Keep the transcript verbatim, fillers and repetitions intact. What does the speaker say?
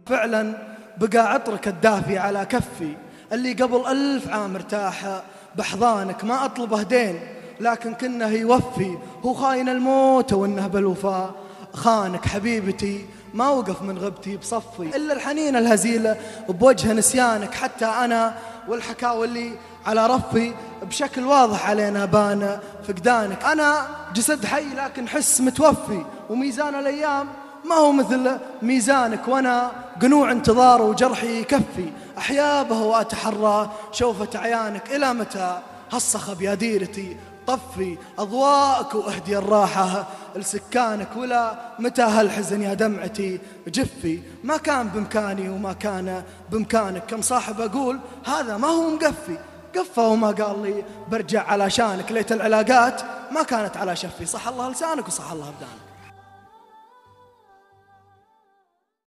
فعلا بقى عطرك الدافي على كفي، اللي قبل ألف عام ارتاح بحضانك، ما أطلبه دين لكن كنه يوفي، هو خاين الموت وإنه بالوفاء خانك حبيبتي، ما وقف من غبتي بصفي إلا الحنين الهزيلة بوجه نسيانك. حتى أنا والحكاوي اللي على رفي بشكل واضح علينا بان فقدانك. أنا جسد حي لكن حس متوفي، وميزان الأيام ما هو مثل ميزانك، وأنا قنوع انتظار وجرحي يكفي، أحيا به وأتحرى شوفة عيانك. إلى متى هالصخب يا ديرتي طفي أضواءك وأهدي الراحة لسكانك، ولا متى هالحزن يا دمعتي جفي، ما كان بإمكاني وما كان بإمكانك. كم صاحب أقول هذا ما هو مقفي، قفى وما قال لي برجع علشانك. ليت العلاقات ما كانت على شفي، صح الله لسانك وصح الله أبدانك.